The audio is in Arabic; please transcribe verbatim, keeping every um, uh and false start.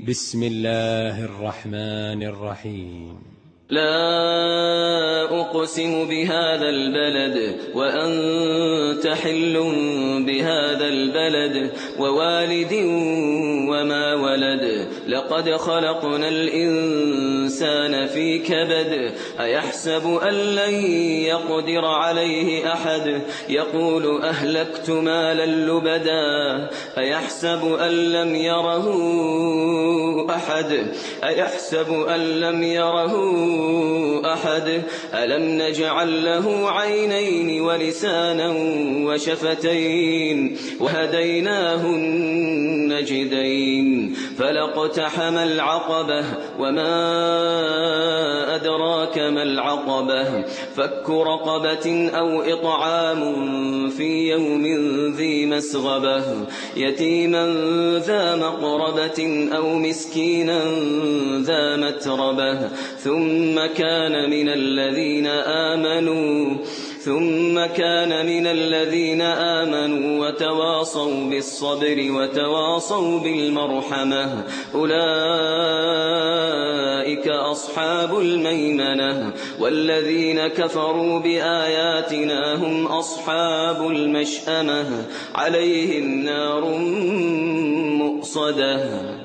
بسم الله الرحمن الرحيم. لا أقسم بهذا البلد وأنت حل بهذا البلد ووالد وما ولد لقد خلقنا الإنسان في كبد أيحسب أن لن يقدر عليه أحد يقول أهلكت مالا لبدا أيحسب أن لم يره أحد أيحسب أن لم يره أحد ألم نجعل له عينين ولسانا وشفتين وهديناه النجدين فلاقتحم العقبة وما أدراك ما العقبة فك رقبة أو إطعام في يوم ذي مسغبة يتيما ذا مقربة أو مسكينا ذا متربة ثم كان من الذين آمنوا ثم كان من الذين آمنوا وتواصوا بالصبر وتواصوا بالمرحمة أولئك أصحاب الميمنة والذين كفروا بآياتنا هم أصحاب المشأمة عليهم نار مؤصدة.